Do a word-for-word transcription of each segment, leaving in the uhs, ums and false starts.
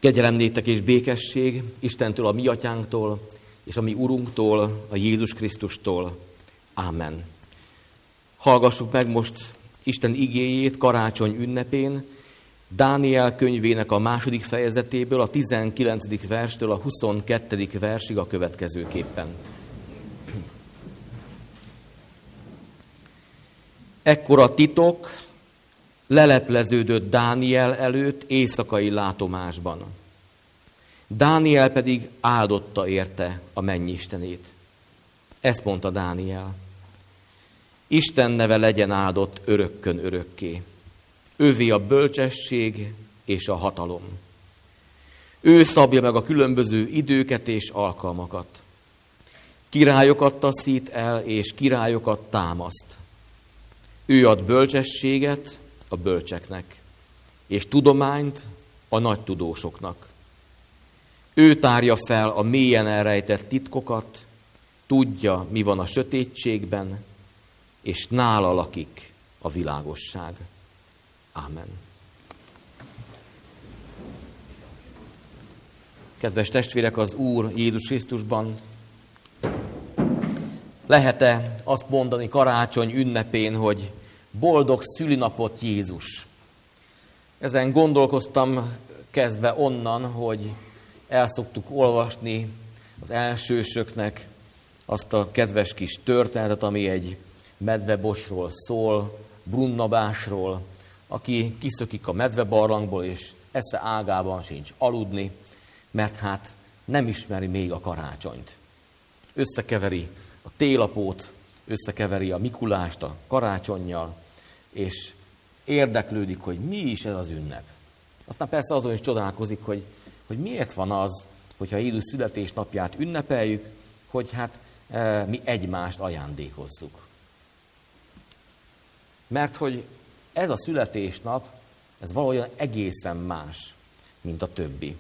Kegyelem néktek és békesség Istentől, a mi atyánktól, és a mi Urunktól, a Jézus Krisztustól. Ámen. Hallgassuk meg most Isten igéjét karácsony ünnepén, Dániel könyvének a második fejezetéből, a tizenkilencedik verstől a huszonkettedik versig a következőképpen. Ekkor a titok lelepleződött Dániel előtt éjszakai látomásban. Dániel pedig áldotta érte a mennyistenét. Ezt mondta Dániel: Isten neve legyen áldott örökkön örökké. Ővé a bölcsesség és a hatalom. Ő szabja meg a különböző időket és alkalmakat. Királyokat taszít el, és királyokat támaszt. Ő ad bölcsességet a bölcseknek, és tudományt a nagy tudósoknak. Ő tárja fel a mélyen elrejtett titkokat, tudja, mi van a sötétségben, és nála lakik a világosság. Ámen. Kedves testvérek, az Úr Jézus Krisztusban, lehet-e azt mondani karácsony ünnepén, hogy boldog szülinapot Jézus? Ezen gondolkoztam kezdve onnan, hogy el szoktuk olvasni az elsősöknek azt a kedves kis történetet, ami egy medvebosról szól, Brunnabásról, aki kiszökik a medvebarlangból, és esze ágában sincs aludni, mert hát nem ismeri még a karácsonyt. Összekeveri a télapót, összekeveri a Mikulást a karácsonnyal, és érdeklődik, hogy mi is ez az ünnep. Aztán persze azon is csodálkozik, hogy, hogy miért van az, hogyha Jézus születésnapját ünnepeljük, hogy hát e, mi egymást ajándékozzuk. Mert hogy ez a születésnap, ez valahogyan egészen más, mint a többi.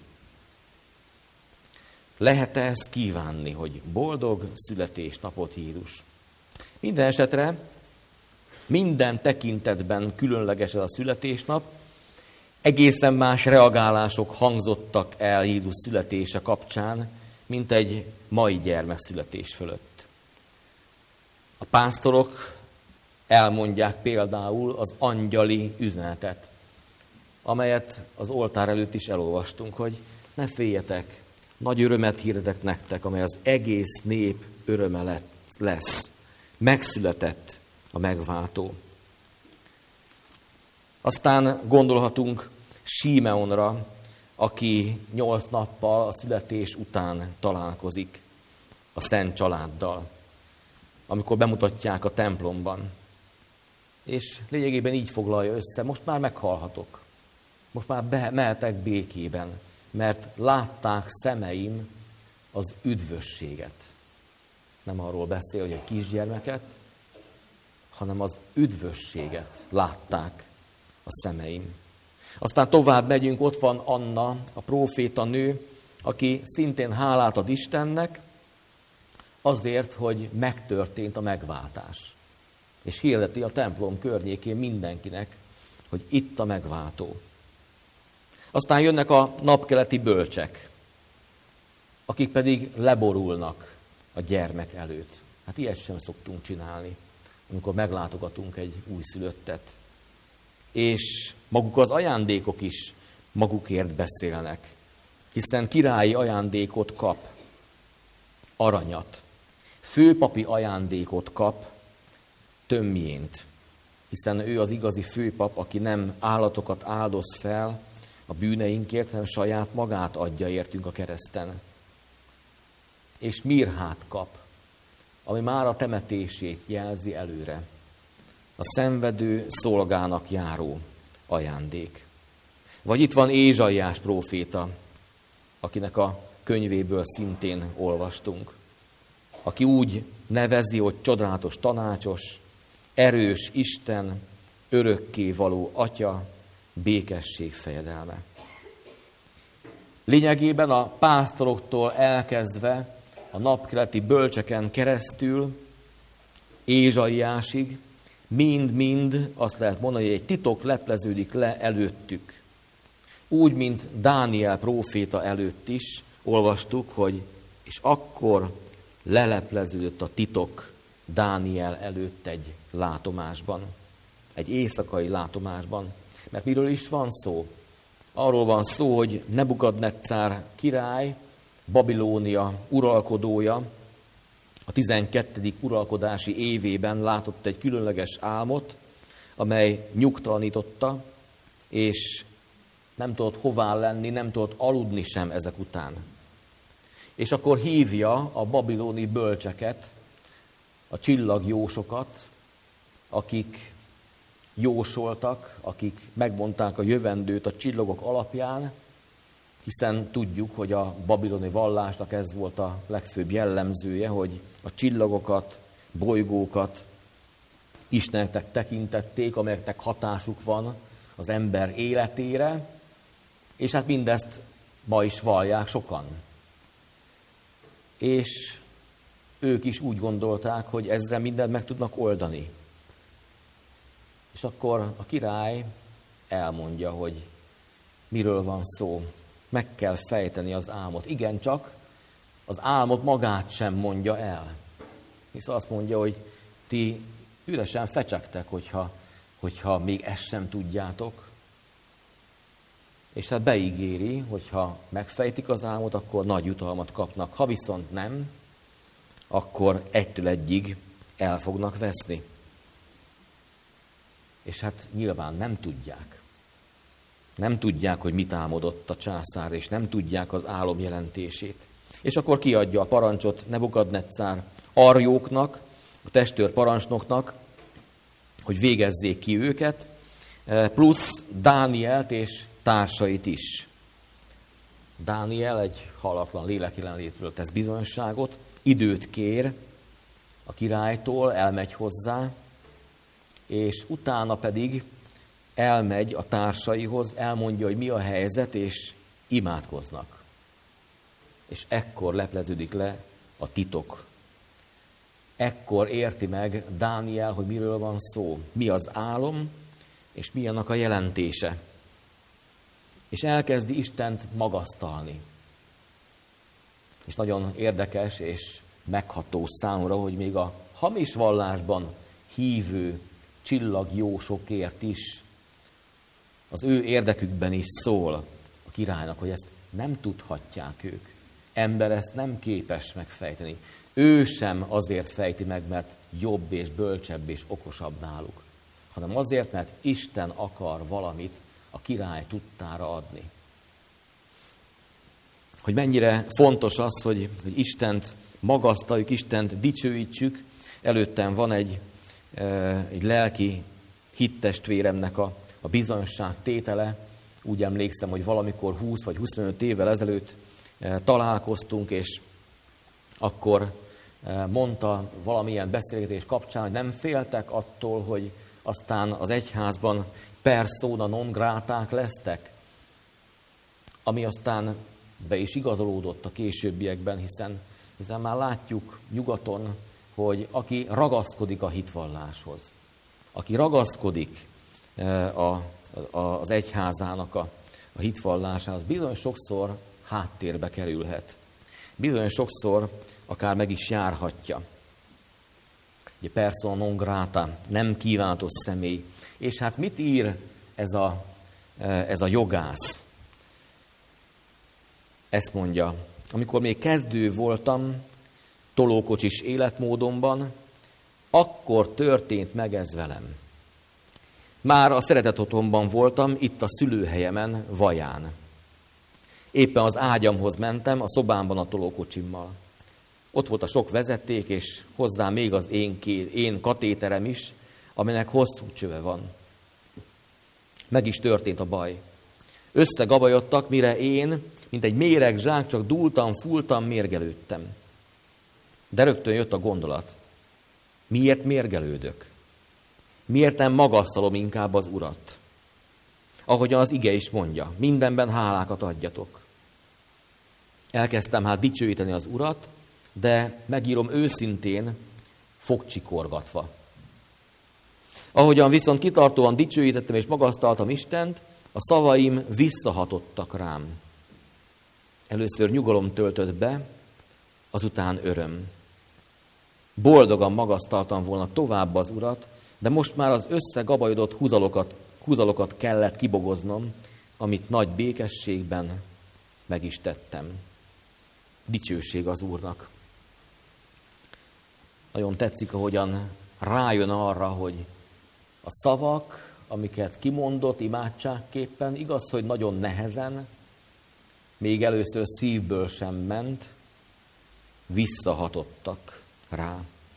Lehet-e ezt kívánni, hogy boldog születésnapot Jézus? Minden esetre, minden tekintetben különleges ez a születésnap, egészen más reagálások hangzottak el Jézus születése kapcsán, mint egy mai gyermekszületés fölött. A pásztorok elmondják például az angyali üzenetet, amelyet az oltár előtt is elolvastunk, hogy ne féljetek, nagy örömet hirdetek nektek, amely az egész nép öröme lesz. Megszületett a megváltó. Aztán gondolhatunk Símeonra, aki nyolc nappal a születés után találkozik a Szent Családdal, amikor bemutatják a templomban. És lényegében így foglalja össze: most már meghalhatok, most már be, mehetek békében, mert látták szemeim az üdvösséget. Nem arról beszél, hogy egy kisgyermeket, hanem az üdvösséget látták a szemeim. Aztán tovább megyünk, ott van Anna, a próféta nő, aki szintén hálát ad Istennek azért, hogy megtörtént a megváltás. És hirdeti a templom környékén mindenkinek, hogy itt a megváltó. Aztán jönnek a napkeleti bölcsek, akik pedig leborulnak a gyermek előtt. Hát ilyet sem szoktunk csinálni, amikor meglátogatunk egy újszülöttet. És maguk az ajándékok is magukért beszélnek, hiszen királyi ajándékot kap, aranyat, főpapi ajándékot kap, tömjént, hiszen ő az igazi főpap, aki nem állatokat áldoz fel a bűneinkért, hanem saját magát adja értünk a kereszten. És mirhát kap, ami már a temetését jelzi előre. A szenvedő szolgának járó ajándék. Vagy itt van Ézsaiás próféta, akinek a könyvéből szintén olvastunk, aki úgy nevezi, hogy csodálatos tanácsos, erős Isten, örökké való Atya, békesség fejedelme. Lényegében a pásztoroktól elkezdve a napkeleti bölcseken keresztül Ézsaiásig mind-mind azt lehet mondani, hogy egy titok lepleződik le előttük. úgy, mint Dániel próféta előtt is olvastuk, hogy és akkor lelepleződött a titok Dániel előtt egy látomásban, egy éjszakai látomásban. Mert miről is van szó? Arról van szó, hogy Nebukadneccár király, Babilónia uralkodója a tizenkettedik uralkodási évében látott egy különleges álmot, amely nyugtalanította, és nem tudott hová lenni, nem tudott aludni sem ezek után. És akkor hívja a babiloni bölcseket, a csillagjósokat, akik jósoltak, akik megmondták a jövendőt a csillagok alapján, hiszen tudjuk, hogy a babiloni vallásnak ez volt a legfőbb jellemzője, hogy a csillagokat, bolygókat isteneknek tekintették, amelyeknek hatásuk van az ember életére, és hát mindezt ma is vallják sokan. És ők is úgy gondolták, hogy ezzel mindent meg tudnak oldani. És akkor a király elmondja, hogy miről van szó. Meg kell fejteni az álmot. Igencsak az álmot magát sem mondja el. Hisz azt mondja, hogy ti üresen fecsegtek, hogyha, hogyha még ezt sem tudjátok. És hát beígéri, hogyha megfejtik az álmot, akkor nagy jutalmat kapnak. Ha viszont nem, akkor egytől egyig el fognak veszni. És hát nyilván nem tudják. Nem tudják, hogy mit álmodott a császár, és nem tudják az álom jelentését. És akkor kiadja a parancsot Nebukadneccár arjóknak, a testőr parancsnoknak, hogy végezzék ki őket, plusz Dánielt és társait is. Dániel egy hallatlan lélek jelenlétről tesz bizonyságot, időt kér a királytól, elmegy hozzá, és utána pedig elmegy a társaihoz, elmondja, hogy mi a helyzet, és imádkoznak. És ekkor lepleződik le a titok. Ekkor érti meg Dániel, hogy miről van szó, mi az álom, és mi annak a jelentése. És elkezdi Istent magasztalni. És nagyon érdekes és megható számomra, hogy még a hamis vallásban hívő csillagjósokért is az ő érdekükben is szól a királynak, hogy ezt nem tudhatják ők. Ember ezt nem képes megfejteni. Ő sem azért fejti meg, mert jobb és bölcsebb és okosabb náluk, hanem azért, mert Isten akar valamit a király tudtára adni. Hogy mennyire fontos az, hogy, hogy Istent magasztaljuk, Istent dicsőítsük. Előttem van egy, egy lelki hittestvéremnek a, a bizonyság tétele. Úgy emlékszem, hogy valamikor húsz vagy huszonöt évvel ezelőtt találkoztunk, és akkor mondta valamilyen beszélgetés kapcsán, hogy nem féltek attól, hogy aztán az egyházban persona non gráták lesztek, ami aztán be is igazolódott a későbbiekben, hiszen, hiszen már látjuk nyugaton, hogy aki ragaszkodik a hitvalláshoz, aki ragaszkodik a, a, az egyházának a, a hitvallásához, bizony sokszor háttérbe kerülhet. Bizony sokszor akár meg is járhatja. Ugye persona non grata, nem kívánatos személy. És hát mit ír ez a, ez a jogász? Ezt mondja, amikor még kezdő voltam tolókocsis életmódomban, akkor történt meg ez velem. Már a szeretett otthonban voltam, itt a szülőhelyemen, Vaján. Éppen az ágyamhoz mentem, a szobámban a tolókocsimmal. Ott volt a sok vezeték, és hozzá még az én, ké, én katéterem is, aminek hosszú csöve van. Meg is történt a baj. Összegabajodtak, mire én, mint egy méreg zsák, csak dúltam, fúltam, mérgelődtem. De rögtön jött a gondolat. Miért mérgelődök? Miért nem magasztalom inkább az Urat? Ahogyan az ige is mondja, mindenben hálákat adjatok. Elkezdtem hát dicsőíteni az Urat, de megírom őszintén, fogcsikorgatva. Ahogyan viszont kitartóan dicsőítettem és magasztaltam Istent, A szavaim visszahatottak rám. Először nyugalom töltött be, azután öröm. Boldogan magasztaltam volna tovább az Urat, de most már az összegabajodott húzalokat, húzalokat kellett kibogoznom, amit nagy békességben meg is tettem. Dicsőség az Úrnak. Nagyon tetszik, ahogyan rájön arra, hogy a szavak, amiket kimondott imádságképpen, igaz, hogy nagyon nehezen, még először szívből sem ment, visszahatottak rá,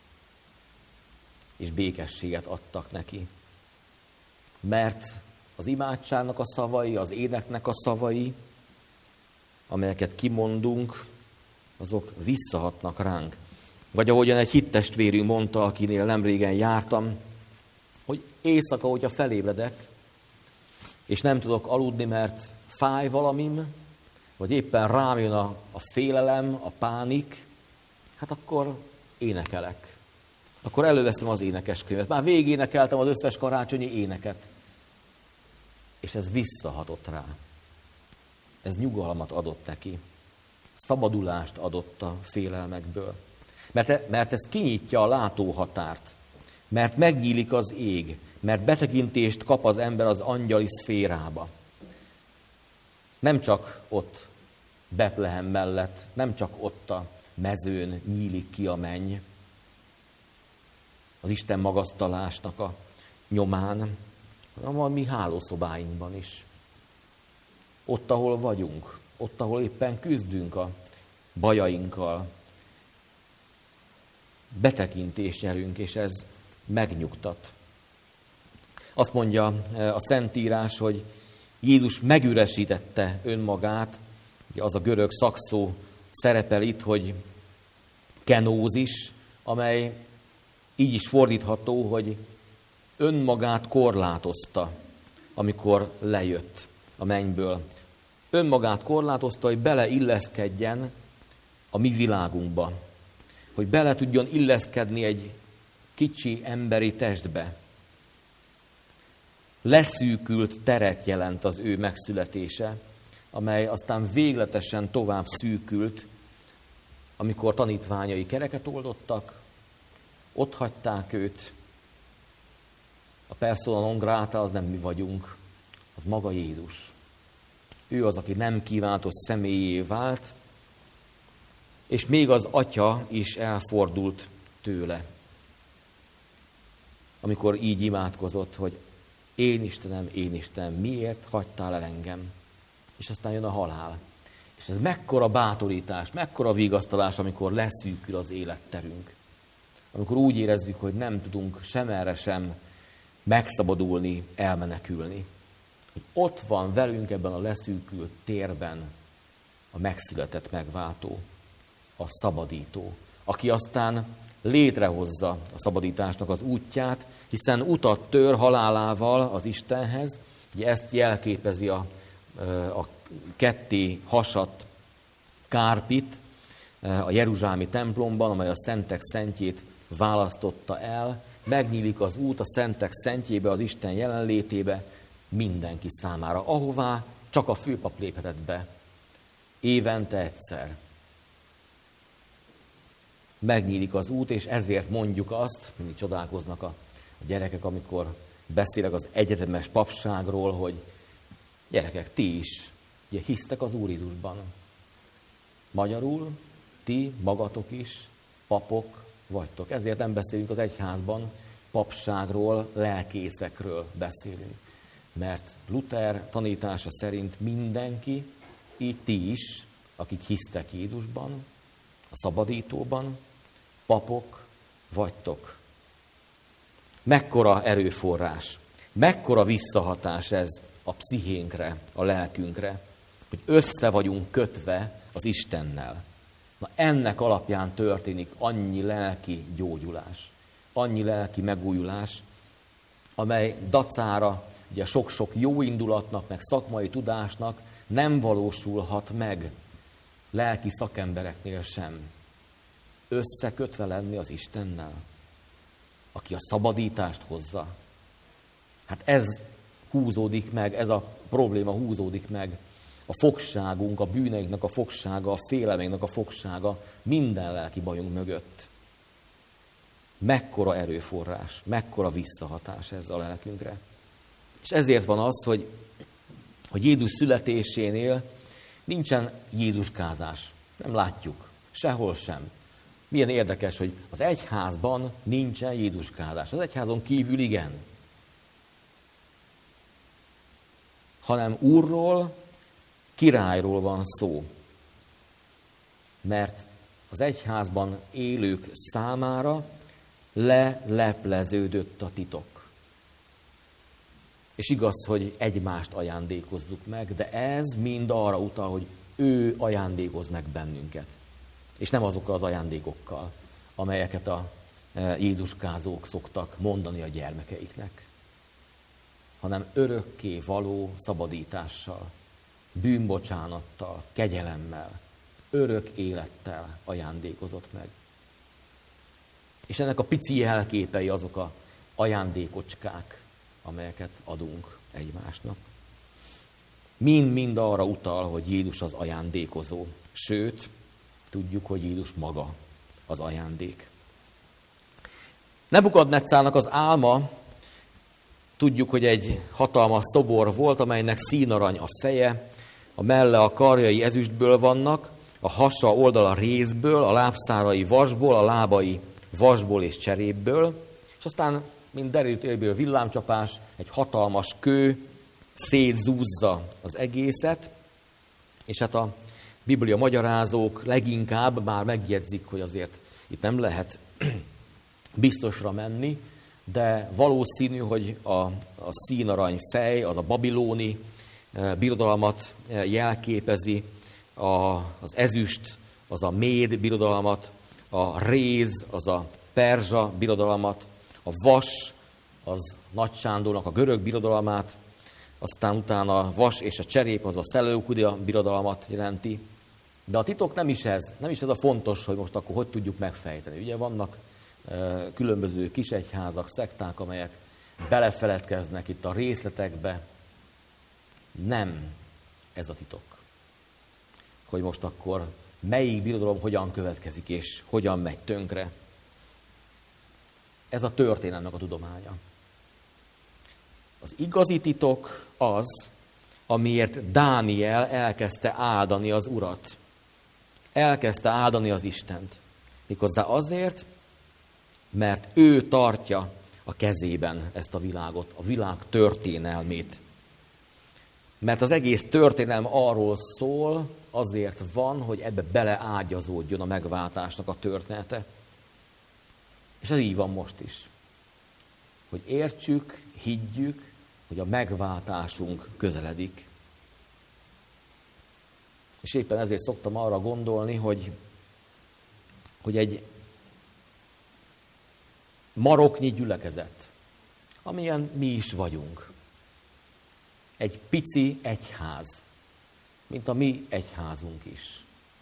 és békességet adtak neki. Mert az imádságnak a szavai, az éneknek a szavai, amelyeket kimondunk, azok visszahatnak ránk. Vagy ahogyan egy hittestvérünk mondta, akinél nemrégen jártam, hogy éjszaka, hogyha felébredek, és nem tudok aludni, mert fáj valamim, vagy éppen rám jön a, a félelem, a pánik, hát akkor énekelek. Akkor előveszem az énekeskönyvet. Már végénekeltem az összes karácsonyi éneket. És ez visszahatott rá. Ez nyugalmat adott neki. Szabadulást adott a félelmekből. Mert, mert ez kinyitja a látóhatárt. Mert megnyílik az ég. Mert betekintést kap az ember az angyali szférába. Nem csak ott Betlehem mellett, nem csak ott a mezőn nyílik ki a menny, az Isten magasztalásnak a nyomán, hanem a mi hálószobáinkban is. Ott, ahol vagyunk, ott, ahol éppen küzdünk a bajainkkal, betekintést nyerünk, és ez megnyugtat. Azt mondja a Szentírás, hogy Jézus megüresítette önmagát, az a görög szakszó szerepel itt, hogy kenózis, amely így is fordítható, hogy önmagát korlátozta, amikor lejött a mennyből. Önmagát korlátozta, hogy beleilleszkedjen a mi világunkba, hogy bele tudjon illeszkedni egy kicsi emberi testbe. Leszűkült teret jelent az ő megszületése, amely aztán végletesen tovább szűkült, amikor tanítványai kereket oldottak, ott hagyták őt. A persona non grata az nem mi vagyunk, az maga Jézus. Ő az, aki nem kívánatos személyé vált, és még az Atya is elfordult tőle. Amikor így imádkozott, hogy én Istenem, én Istenem, miért hagytál el engem? És aztán jön a halál. És ez mekkora bátorítás, mekkora vigasztalás, amikor leszűkül az életterünk. Amikor úgy érezzük, hogy nem tudunk sem erre sem megszabadulni, elmenekülni. Hogy ott van velünk ebben a leszűkült térben a megszületett megváltó, a szabadító, aki aztán létrehozza a szabadításnak az útját, hiszen utat tör halálával az Istenhez, ugye ezt jelképezi a, a ketté hasadt kárpit a jeruzsálemi templomban, amely a szentek szentjét választotta el, megnyílik az út a szentek szentjébe, az Isten jelenlétébe mindenki számára, ahová csak a főpap léphetett be, évente egyszer. Megnyílik az út, és ezért mondjuk azt, mindig csodálkoznak a gyerekek, amikor beszélek az egyetemes papságról, hogy gyerekek, ti is ugye, hisztek az Úr Jézusban. Magyarul ti magatok is papok vagytok. Ezért nem beszélünk az egyházban papságról, lelkészekről beszélünk. Mert Luther tanítása szerint mindenki, így ti is, akik hisztek Jézusban, a szabadítóban, papok vagytok. Mekkora erőforrás, mekkora visszahatás ez a pszichénkre, a lelkünkre, hogy össze vagyunk kötve az Istennel. Na ennek alapján történik annyi lelki gyógyulás, annyi lelki megújulás, amely dacára ugye sok-sok jó indulatnak, meg szakmai tudásnak nem valósulhat meg lelki szakembereknél sem. Összekötve lenni az Istennel, aki a szabadítást hozza. Hát ez húzódik meg, ez a probléma húzódik meg. A fogságunk, a bűneinknek a fogsága, a félelmeinknek a fogsága minden lelki bajunk mögött. Mekkora erőforrás, mekkora visszahatás ez a lelkünkre. És ezért van az, hogy, hogy Jézus születésénél nincsen jézuskázás. Nem látjuk. Sehol sem. Milyen érdekes, hogy az egyházban nincsen jézuskázás. Az egyházon kívül igen. Hanem Úrról, királyról van szó. Mert az egyházban élők számára lelepleződött a titok. És igaz, hogy egymást ajándékozzuk meg, de ez mind arra utal, hogy ő ajándékoz meg bennünket. És nem azokkal az ajándékokkal, amelyeket a jézuskázók szoktak mondani a gyermekeiknek, hanem örökké való szabadítással, bűnbocsánattal, kegyelemmel, örök élettel ajándékozott meg. És ennek a pici jelképei azok a ajándékocskák, amelyeket adunk egymásnak. Mind-mind arra utal, hogy Jézus az ajándékozó. Sőt, tudjuk, hogy Jézus maga az ajándék. Nebukadneccárnak az álma, tudjuk, hogy egy hatalmas szobor volt, amelynek színarany a feje, a melle, a karjai ezüstből vannak, a hasa, oldala rézből, a lábszárai vasból, a lábai vasból és cserépből, és aztán, mint derült élből villámcsapás, egy hatalmas kő szétzúzza az egészet, és hát a Biblia magyarázók leginkább már megjegyzik, hogy azért itt nem lehet biztosra menni, de valószínű, hogy a, a színarany fej, az a babilóni birodalmat jelképezi, a, az ezüst, az a méd birodalmat, a réz, az a perzsa birodalmat, a vas, az Nagy Sándornak a görög birodalmát, aztán utána a vas és a cserép, az a Szeleukudia birodalmat jelenti. De a titok nem is ez, nem is ez a fontos, hogy most akkor hogy tudjuk megfejteni. Ugye vannak e, különböző kisegyházak, szekták, amelyek belefeledkeznek itt a részletekbe. Nem ez a titok. Hogy most akkor melyik birodalom hogyan következik és hogyan megy tönkre. Ez a történelemnek a tudománya. Az igazi titok az, amiért Dániel elkezdte áldani az Urat. Elkezdte áldani az Istent. Méghozzá azért, mert ő tartja a kezében ezt a világot, a világ történelmét. Mert az egész történelem arról szól, azért van, hogy ebbe beleágyazódjon a megváltásnak a története. És ez így van most is. Hogy értsük, higgyük, hogy a megváltásunk közeledik. És éppen ezért szoktam arra gondolni, hogy, hogy egy maroknyi gyülekezet, amilyen mi is vagyunk, egy pici egyház, mint a mi egyházunk is.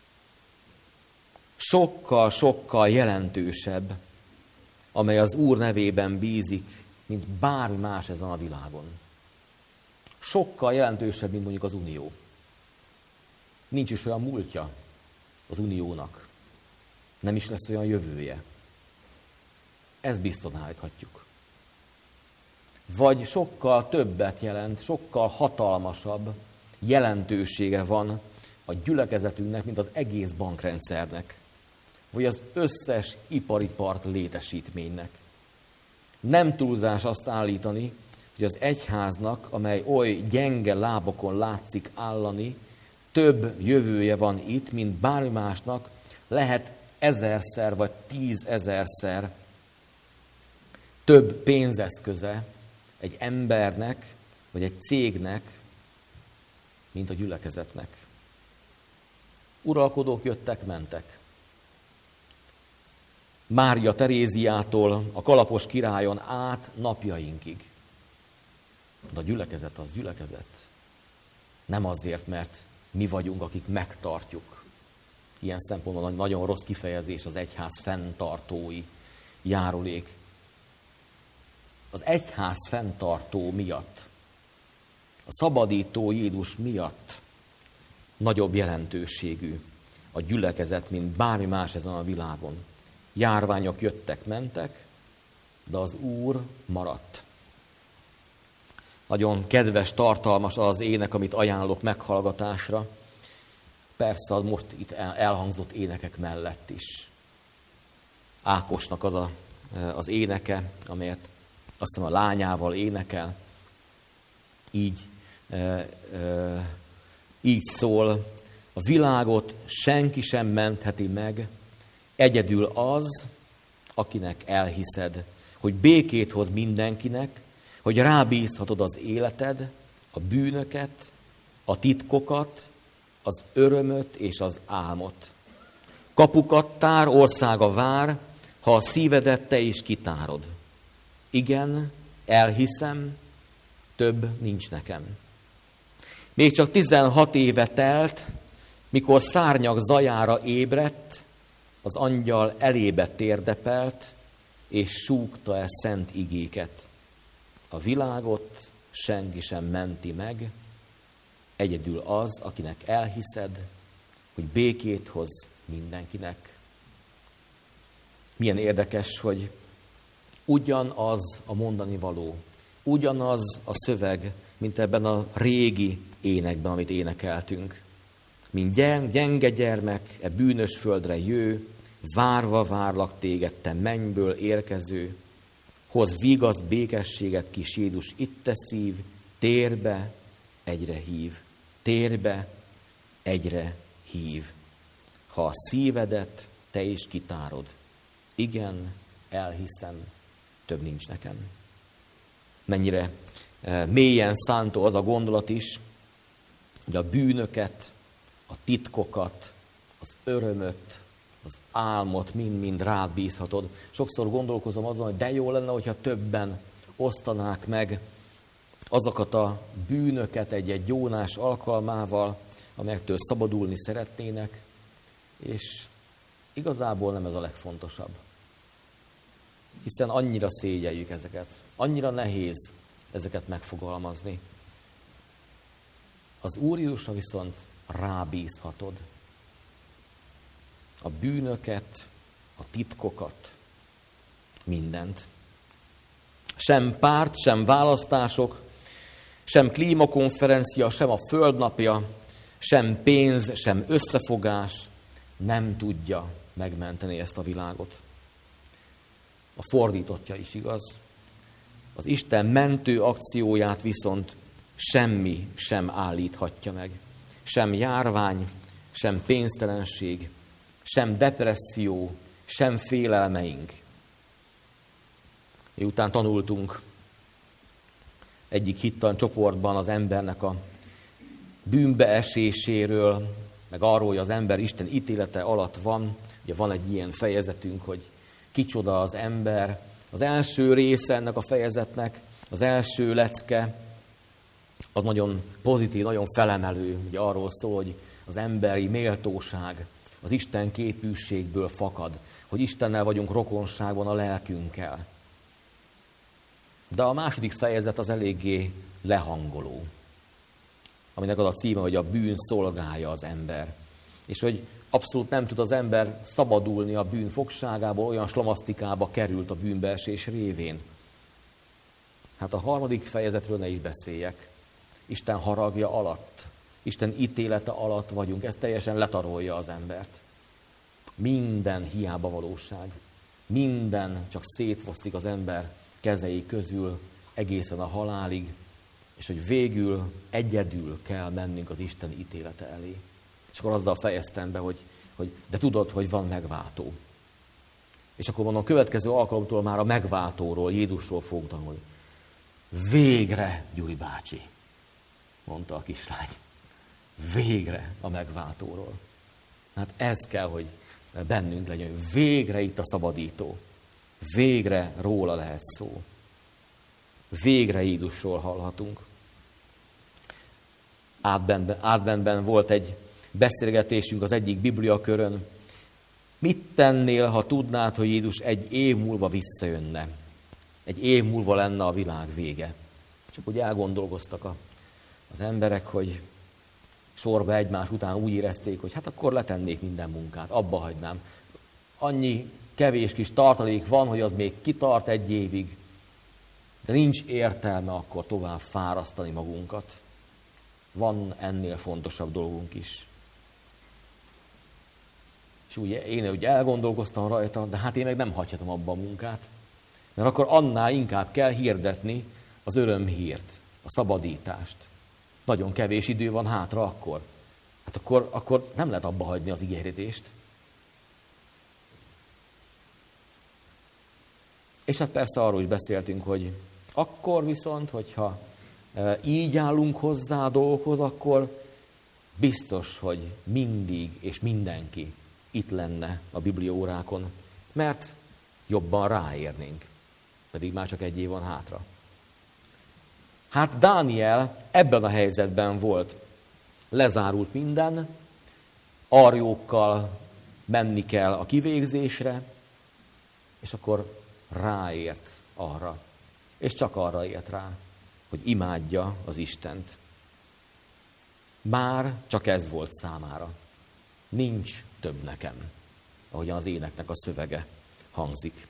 Sokkal-sokkal jelentősebb, amely az Úr nevében bízik, mint bármi más ezen a világon. Sokkal jelentősebb, mint mondjuk az Unió. Nincs is olyan múltja az Uniónak. Nem is lesz olyan jövője. Ezt biztosan állíthatjuk. Vagy sokkal többet jelent, sokkal hatalmasabb jelentősége van a gyülekezetünknek, mint az egész bankrendszernek. Vagy az összes ipari part létesítménynek. Nem túlzás azt állítani, hogy az egyháznak, amely oly gyenge lábokon látszik állani, több jövője van itt, mint bármi másnak, lehet ezerszer vagy tízezerszer több pénzeszköze egy embernek, vagy egy cégnek, mint a gyülekezetnek. Uralkodók jöttek, mentek. Mária Teréziától a kalapos királyon át napjainkig. De a gyülekezet az gyülekezet. Nem azért, mert mi vagyunk, akik megtartjuk. Ilyen szempontból nagyon rossz kifejezés az egyház fenntartói járulék. Az egyház fenntartó miatt A szabadító Jézus miatt nagyobb jelentőségű a gyülekezet, mint bármi más ezen a világon. Járványok jöttek, mentek, de az Úr maradt. Nagyon kedves, tartalmas az ének, amit ajánlok meghallgatásra. Persze az most itt elhangzott énekek mellett is. Ákosnak az a, az éneke, amelyet azt hiszem a lányával énekel. Így, e, e, így szól, a világot senki sem mentheti meg, egyedül az, akinek elhiszed, hogy békét hoz mindenkinek, hogy rábízhatod az életed, a bűnöket, a titkokat, az örömöt és az álmot. Kapukat tár, országa vár, ha a szívedet te is kitárod. Igen, elhiszem, több nincs nekem. Még csak tizenhat éve telt, mikor szárnyak zajára ébredt, az angyal elébe térdepelt, és súgta e szent igéket. A világot senki sem menti meg, egyedül az, akinek elhiszed, hogy békét hoz mindenkinek. Milyen érdekes, hogy ugyanaz a mondani való, ugyanaz a szöveg, mint ebben a régi énekben, amit énekeltünk. Mint gyenge gyermek, e bűnös földre jő, várva várlak téged, te mennyből érkező, hoz vigaszt, békességet, kis Jézus, itt te szív, térbe egyre hív, térbe egyre hív. Ha a szívedet te is kitárod, igen, elhiszem, több nincs nekem. Mennyire mélyen szántó az a gondolat is, hogy a bűnöket, a titkokat, az örömöt, az álmot mind-mind rád bízhatod. Sokszor gondolkozom azon, hogy de jó lenne, hogyha többen osztanák meg azokat a bűnöket egy-egy gyónás alkalmával, amelyektől szabadulni szeretnének, és igazából nem ez a legfontosabb. Hiszen annyira szégyeljük ezeket, annyira nehéz ezeket megfogalmazni. Az Úr Jézusra viszont rábízhatod a bűnöket, a titkokat, mindent. Sem párt, sem választások, sem klímakonferencia, sem a földnapja, sem pénz, sem összefogás nem tudja megmenteni ezt a világot. A fordítottja is igaz. Az Isten mentő akcióját viszont semmi sem állíthatja meg. Sem járvány, sem pénztelenség, sem depresszió, sem félelmeink. Miután tanultunk egyik hittan csoportban az embernek a bűnbeeséséről, meg arról, hogy az ember Isten ítélete alatt van, ugye van egy ilyen fejezetünk, hogy kicsoda az ember. Az első része ennek a fejezetnek, az első lecke, az nagyon pozitív, nagyon felemelő, ugye arról szól, hogy az emberi méltóság az Isten képűségből fakad, hogy Istennel vagyunk rokonságban a lelkünkkel. De a második fejezet az eléggé lehangoló, aminek az a címe, hogy a bűn szolgálja az ember. És hogy abszolút nem tud az ember szabadulni a bűn fogságából, olyan slamasztikába került a bűnbeesés révén. Hát a harmadik fejezetről ne is beszéljek. Isten haragja alatt, Isten ítélete alatt vagyunk, ez teljesen letarolja az embert. Minden hiába valóság, minden csak szétfosztik az ember kezei közül egészen a halálig, és hogy végül egyedül kell mennünk az Isten ítélete elé. És akkor azzal fejeztem be, hogy, hogy de tudod, hogy van megváltó. És akkor mondom, a következő alkalomtól már a megváltóról, Jézusról fogunk tanulni. Végre, Gyuri bácsi, mondta a kislány. Végre a megváltóról. Hát ez kell, hogy bennünk legyen. Végre itt a szabadító. Végre róla lehet szó. Végre Jézusról hallhatunk. Adventben, Adventben volt egy beszélgetésünk az egyik bibliakörön. Mit tennél, ha tudnád, hogy Jézus egy év múlva visszajönne? Egy év múlva lenne a világ vége. Csak úgy elgondolkoztak a az emberek, hogy sorba egymás után úgy érezték, hogy hát akkor letennék minden munkát, abba hagynám. Annyi kevés kis tartalék van, hogy az még kitart egy évig, de nincs értelme akkor tovább fárasztani magunkat. Van ennél fontosabb dolgunk is. És úgy én úgy elgondolkoztam rajta, de hát én meg nem hagyhatom abba a munkát, mert akkor annál inkább kell hirdetni az örömhírt, a szabadítást. Nagyon kevés idő van hátra akkor. Hát akkor, akkor nem lehet abba hagyni az ígéretést. És hát persze arról is beszéltünk, hogy akkor viszont, hogyha így állunk hozzá a dolgokhoz, akkor biztos, hogy mindig és mindenki itt lenne a bibliaórákon, mert jobban ráérnénk, pedig már csak egy év van hátra. Hát Dániel ebben a helyzetben volt. Lezárult minden, arjókkal menni kell a kivégzésre, és akkor ráért arra, és csak arra ért rá, hogy imádja az Istent. Már csak ez volt számára. Nincs több nekem, ahogyan az éneknek a szövege hangzik.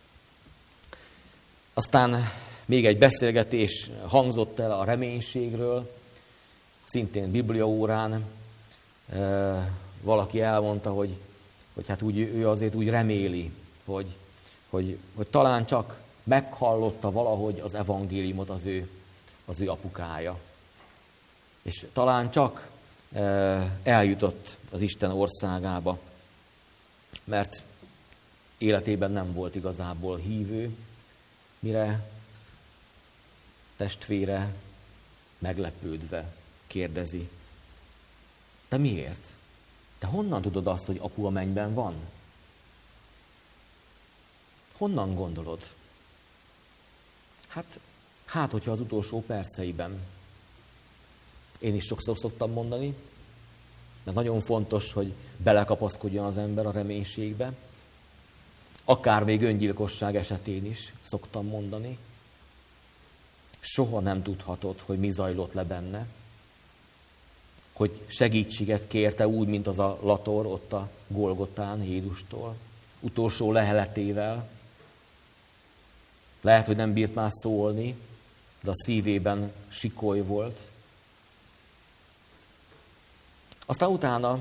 Aztán még egy beszélgetés hangzott el a reménységről, szintén bibliaórán. Valaki elmondta, hogy, hogy hát úgy, ő azért úgy reméli, hogy, hogy, hogy talán csak meghallotta valahogy az evangéliumot az ő, az ő apukája. És talán csak eljutott az Isten országába, mert életében nem volt igazából hívő, mire testvére meglepődve kérdezi: de miért? Te honnan tudod azt, hogy apu a mennyben van? Honnan gondolod? Hát, hát, hogyha az utolsó perceiben. Én is sokszor szoktam mondani, mert nagyon fontos, hogy belekapaszkodjon az ember a reménységbe. Akár még öngyilkosság esetén is szoktam mondani. Soha nem tudhatod, hogy mi zajlott le benne. Hogy segítséget kérte úgy, mint az a lator ott a Golgotán Jézustól, utolsó leheletével. Lehet, hogy nem bírt már szólni, de a szívében sikoly volt. Aztán utána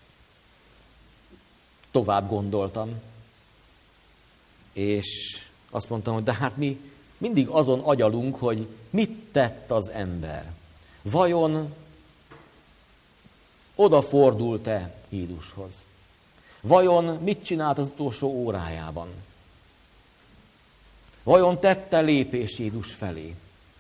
tovább gondoltam, és azt mondtam, hogy de hát mi mindig azon agyalunk, hogy mit tett az ember. Vajon odafordult-e Jézushoz? Vajon mit csinált az utolsó órájában? Vajon tette lépés Jézus felé?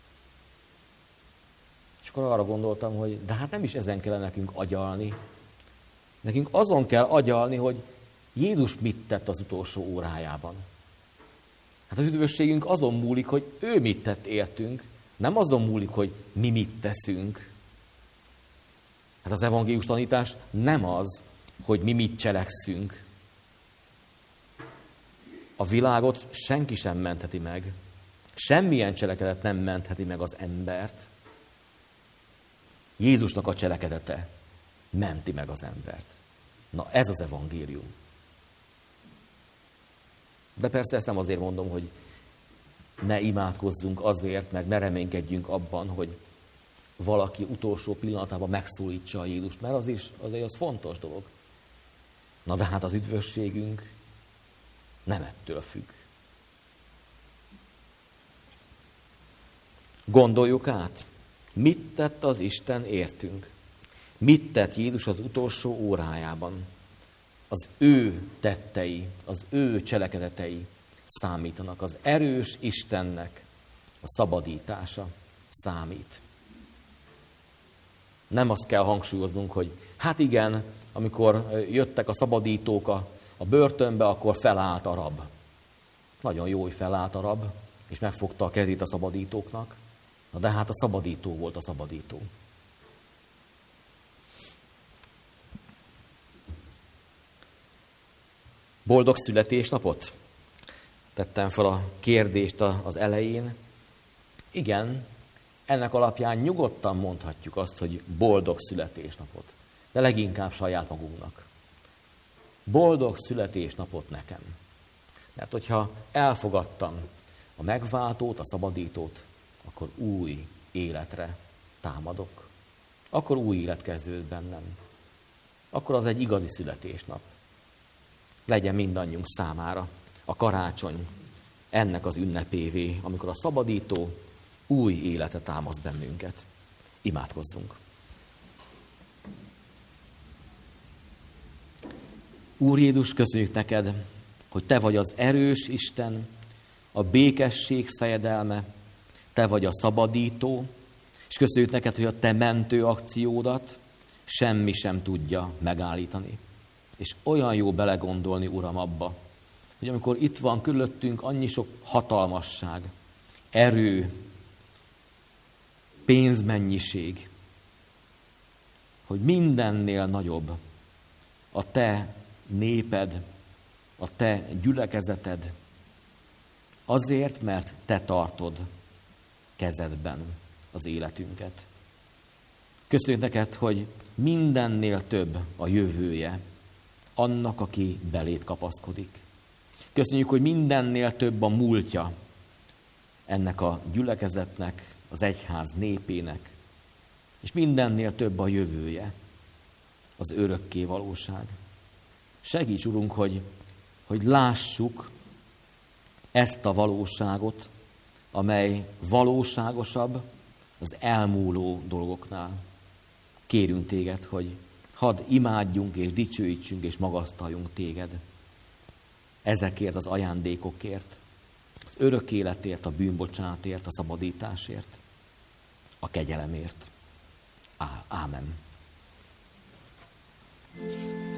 És akkor arra gondoltam, hogy de hát nem is ezen kell nekünk agyalni. Nekünk azon kell agyalni, hogy Jézus mit tett az utolsó órájában. Hát az üdvösségünk azon múlik, hogy ő mit tett értünk, nem azon múlik, hogy mi mit teszünk. Hát az evangélius tanítás nem az, hogy mi mit cselekszünk. A világot senki sem mentheti meg. Semmilyen cselekedet nem mentheti meg az embert. Jézusnak a cselekedete menti meg az embert. Na ez az evangélium. De persze ezt nem azért mondom, hogy ne imádkozzunk azért, meg ne reménykedjünk abban, hogy valaki utolsó pillanatában megszólítsa a Jézust, mert az is azért az fontos dolog. Na de hát az üdvösségünk nem ettől függ. Gondoljuk át, mit tett az Isten értünk? Mit tett Jézus az utolsó órájában? Az ő tettei, az ő cselekedetei számítanak. Az erős Istennek a szabadítása számít. Nem azt kell hangsúlyoznunk, hogy hát igen, amikor jöttek a szabadítók a, a börtönbe, akkor felállt a rab. Nagyon jó, hogy felállt a rab, és megfogta a kezét a szabadítóknak. Na de hát a szabadító volt a szabadító. Boldog születésnapot? Tettem fel a kérdést az elején. Igen, ennek alapján nyugodtan mondhatjuk azt, hogy boldog születésnapot, de leginkább saját magunknak. Boldog születésnapot nekem. Mert hogyha elfogadtam a megváltót, a szabadítót, akkor új életre támadok. Akkor új élet kezdődött bennem. Akkor az egy igazi születésnap. Legyen mindannyiunk számára a karácsony ennek az ünnepévé, amikor a szabadító új életet támaszt bennünket. Imádkozzunk! Úr Jézus, köszönjük neked, hogy te vagy az erős Isten, a békesség fejedelme, te vagy a szabadító, és köszönjük neked, hogy a te mentő akciódat semmi sem tudja megállítani. És olyan jó belegondolni, Uram, abba, hogy amikor itt van körülöttünk annyi sok hatalmasság, erő, pénzmennyiség, hogy mindennél nagyobb a te néped, a te gyülekezeted, azért, mert te tartod kezedben az életünket. Köszönjük neked, hogy mindennél több a jövője annak, aki beléd kapaszkodik. Köszönjük, hogy mindennél több a múltja ennek a gyülekezetnek, az egyház népének, és mindennél több a jövője, az örökké valóság. Segíts, Urunk, hogy, hogy lássuk ezt a valóságot, amely valóságosabb az elmúló dolgoknál. Kérünk téged, hogy hadd imádjunk és dicsőítsünk és magasztaljunk téged ezekért az ajándékokért, az örök életért, a bűnbocsánatért, a szabadításért, a kegyelemért. Á, ámen.